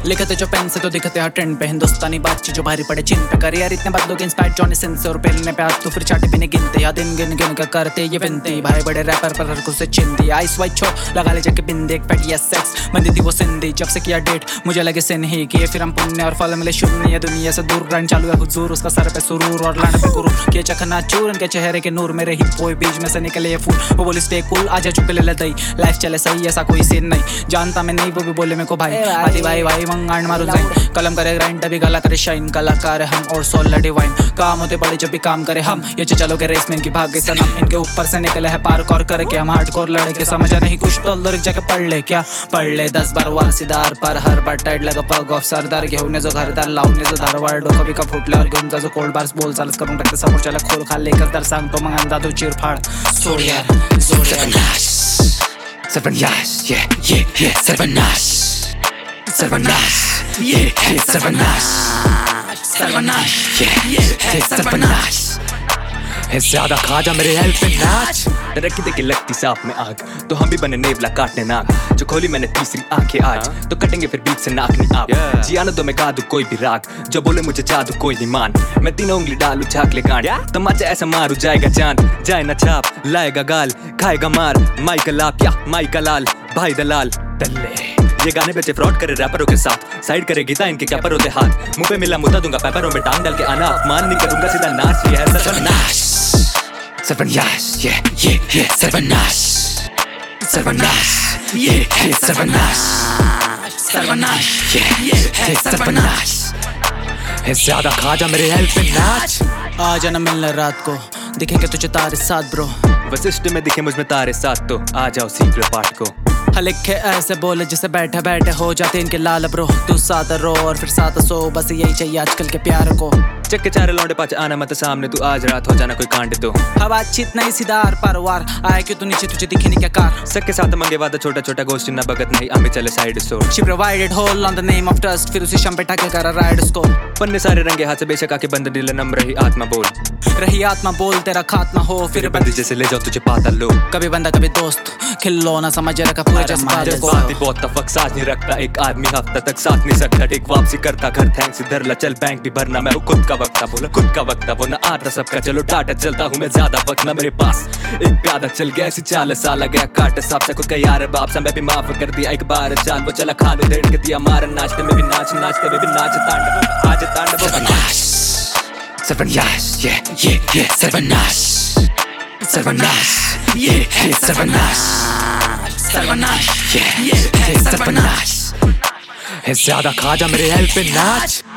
लिखते जो पेन से तो दिखते हर ट्रेंड पे, हिंदुस्तानी बातचीत जो भारी पड़े चिन पे। करियर इतने बदलों के इंस्पायर्ड जॉनी सिन से, और पेलने पे हाथ तो फिर चाटे पीने गिनते, या दिन गिन गिन कर करते ये विनती। भाई बड़े रैपर पर हर कुछ चिंदी, आइस वाइट छो लगा ले जाके बिंदी, एक पेट या सेक्स बंदी थी वो सिंधी। जब से किया डेट मुझे लगे सिन ही किए, फिर हम पुण्य और फल मिले शून्य। ये दुनिया से दूर रन चालू है हुजूर, उसका सर पे सुरूर और लाने पे गुरु किए चखना चूर। उनके चेहरे के नूर मेरे ही कोई बीच में से निकले ये फूल। वो बोली स्टे कूल आजा चुप ले दई, लाइफ चले सही ऐसा कोई सीन नहीं। जानता मैं नहीं वो भी बोले मेरे को भाई आदि भाई भाई मंगान मारू जाए। कलम करे ग्राइंड तभी गला करे शाइन, कलाकार हम और सोल डिवाइन। काम होते बड़े जब भी काम करे हम, ये चलोगे रेस में इनकी भाग गई सनम। इनके ऊपर से निकले है पार्क और करके हम हार्डकोर लड़के। समझा नहीं कुछ तो लिरिक जाके पढ़ ले, क्या पढ़ ले 10 बार वारसीदार पर हर बार टाइट लगा पग ऑफ सरदार। घेऊन जो घरदार लावून जो धारवाड डोकं बिका फुटले और घेऊन जो कोल्ड बार्स बोल चालच करून टाकते समोर चला खोल खाल्ले कसदार सांगतो मग अंदाजो चिरफाड सोड यार सोड यार। Sarvanash, yeah, Sarvanash, Sarvanash, yeah, Sarvanash, Sarvanash, yeah, Sarvanash। है ज्यादा खाजा मेरे हेल्प पे नाच, तरक्की देखे लगती सांप में आग, तो हम भी बने नेवला काटने नाक। जो खोली मैंने तीसरी आंखें आज, तो कटेंगे फिर बीच से नाक नहीं आप। जियाना तो मैं गा दूं कोई भी राग, जो बोले मुझे जादू कोई नहीं मान। मैं तीनों उंगली डालू झाकले गांड, तमाचा ऐसा मारू जाएगा चांद। जाए ना छाप लाएगा गाल, खाएगा मार माई का लाप या माई का लाल। भाई दलाल दल्ले ये गाने बेचे फ्रॉड करे रैपरों के साथ, साइड करे गीता इनके क्या पर होते हाथ। मुंह पे मिला मुद्दा दूंगा पेपरों में टांग डाल के आना, अपमान नहीं करूंगा सीधा नाच। ये है सर्वनाश, सर्वनाश, yeah, सर्वनाश, सर्वनाश, yeah, सर्वनाश, सर्वनाश, yeah, सर्वनाश। है ज्यादा खाजा मेरे हेल्प पे नाच। आ जाना मिलने रात को, दिखेंगे तुझे तारे साथ ब्रो। वशिष्ठ में दिखे मुझ में तारे साथ, तो आ जाओ सीख लो पाठ को। लिखे ऐसे बोले जिसे बैठे बैठे हो जाते इनके लाल ब्रो। तू साथ रो और फिर साथ सो, बस यही चाहिए आजकल के प्यार को। चक्के चारे लौंडे पाँच आना मत सामने, तू आज रात हो जाना कोई कांड तो। हवा चित नहीं सीधार परवार आए क्यों तू नीचे तुझे दिखे नहीं क्या कार। सबके साथ मंगे वादा छोटा छोटा गोष्ठी ना भगत नहीं, आमे चले साइड सो। She provided hole on the name of trust, फिर उसी शम पे टाके करा राइड उसको। पन्ने सारे रंगे हाथ से बेशक आके बंद दिल नम रही आत्मा बोल, रही आत्मा बोल तेरा खात्मा हो। फिर बंदी जैसे ले जाओ तुझे पाता लो। कभी बंदा कभी दोस्त खिल्लो ना समझ रखा पूरे जज्बात को। बहुत तफक साथ नहीं रखता एक आदमी, हफ्ता तक साथ नहीं सकता। टेक वापसी करता घर थैंक्स इधर ला, चल बैंक भी भरना। मैं खुद का वक्ता बोला खुद का वक्ता बोला, आता सबका चलो टाटा चलता हूँ मैं ज्यादा वक्त ना मेरे पास। एक प्यादा चल गया ऐसी 40 साल गया काट साफ से खुद का यार बाप सा। मैं भी माफ कर दिया एक बार जान, वो चला खा लो देड़ के दिया मार। नाचते में भी नाच नाचते में भी नाच, तांडव आज तांडव। सर्वनाश, सर्वनाश, yeah, सर्वनाश, सर्वनाश, yeah, सर्वनाश, सर्वनाश, yeah, सर्वनाश। है ज्यादा खाजा मेरे हेल्प पे नाच।